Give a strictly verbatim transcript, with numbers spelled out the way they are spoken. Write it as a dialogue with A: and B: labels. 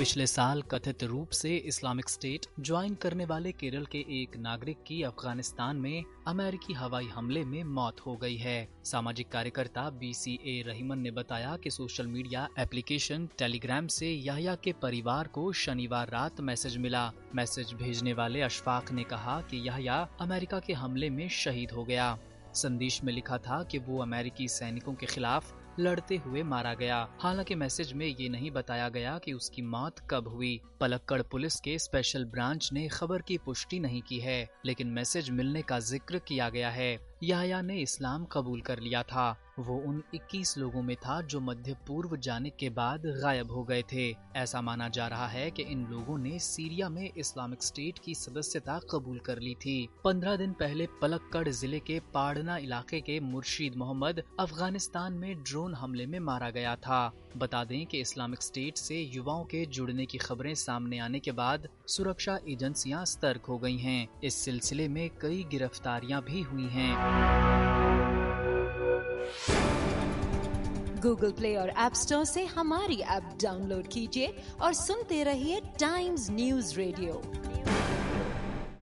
A: पिछले साल कथित रूप से इस्लामिक स्टेट ज्वाइन करने वाले केरल के एक नागरिक की अफगानिस्तान में अमेरिकी हवाई हमले में मौत हो गई है। सामाजिक कार्यकर्ता बी सी ए रहीमन ने बताया कि सोशल मीडिया एप्लीकेशन टेलीग्राम से याह्या के परिवार को शनिवार रात मैसेज मिला। मैसेज भेजने वाले अशफाक ने कहा कि याह्या अमेरिका के हमले में शहीद हो गया। संदेश में लिखा था कि वो अमेरिकी सैनिकों के खिलाफ लड़ते हुए मारा गया। हालांकि मैसेज में ये नहीं बताया गया कि उसकी मौत कब हुई। पलक्कड़ पुलिस के स्पेशल ब्रांच ने खबर की पुष्टि नहीं की है, लेकिन मैसेज मिलने का जिक्र किया गया है। याह्या ने इस्लाम कबूल कर लिया था। वो उन इक्कीस लोगों में था जो मध्य पूर्व जाने के बाद गायब हो गए थे। ऐसा माना जा रहा है कि इन लोगों ने सीरिया में इस्लामिक स्टेट की सदस्यता कबूल कर ली थी। पंद्रह दिन पहले पलक्कड़ जिले के पाड़ना इलाके के मुर्शीद मोहम्मद अफगानिस्तान में ड्रोन हमले में मारा गया था। बता दें कि इस्लामिक स्टेट से युवाओं के जुड़ने की खबरें सामने आने के बाद सुरक्षा एजेंसियां सतर्क हो गई हैं। इस सिलसिले में कई गिरफ्तारियां भी हुई हैं।
B: गूगल प्ले और ऐप स्टोर से हमारी ऐप डाउनलोड कीजिए और सुनते रहिए टाइम्स न्यूज रेडियो।